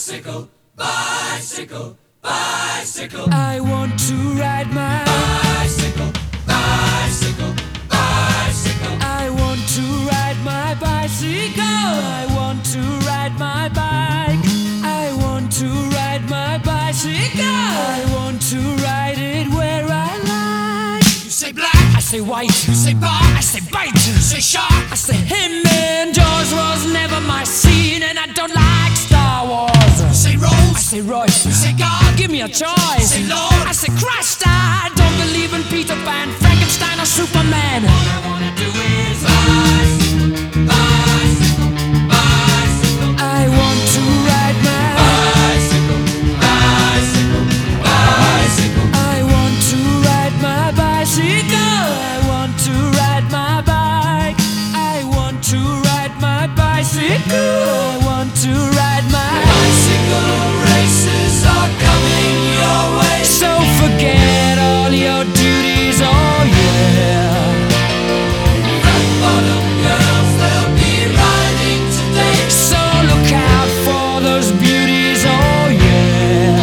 Bicycle, bicycle, bicycle. I want to ride my bicycle, bicycle, bicycle. I want to ride my bicycle. I want to ride my bike. I want to ride my bicycle. I want to ride it where I like. You say black, I say white. you say bar, I say bite. you say shark. I say him and Jaws was never my scene, and I don't like Star Wars. You say I Rose, say Royce. you say God, Give me a choice. say Lord. I say Christ. I don't believe in Peter Pan, Frankenstein, or Superman. All I wanna do is bicycle, bicycle, bicycle. I want to ride my Bicycle, bicycle, bicycle. I want to ride my bicycle. I want to ride my bike. I want to ride my bicycle. I want to ride my Bicycle races are coming your way. So forget all your duties, oh yeah. Fat bottom girls, they'll be riding today. So look out for those beauties, oh yeah.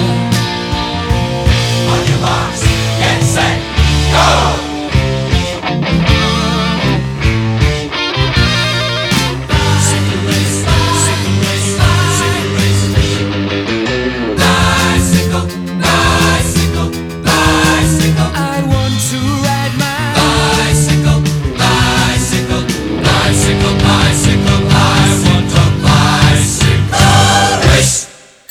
On your marks, get set, go! Bicycle race, bicycle race, bicycle race. Bicycle, bicycle, bicycle. I want to ride my Bicycle, bicycle, bicycle, bicycle. I want a bicycle race.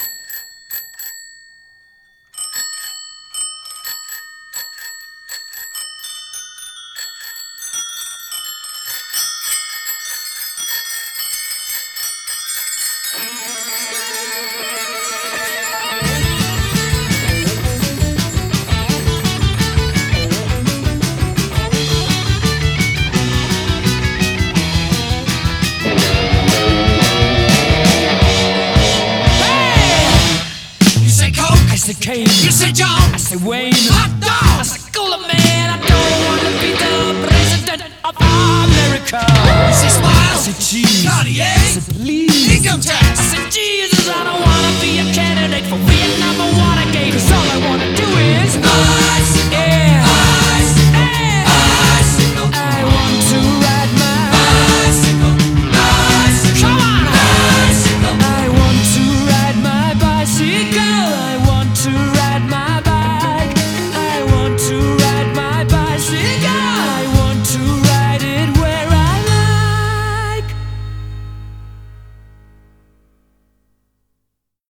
You say Coke, I say Kane. you say John, I say Wayne. hot I dogs. say Cooler Man. I don't want to be the president of America. You say I Smile, say cheese. Cartier, I say please. income tax. I say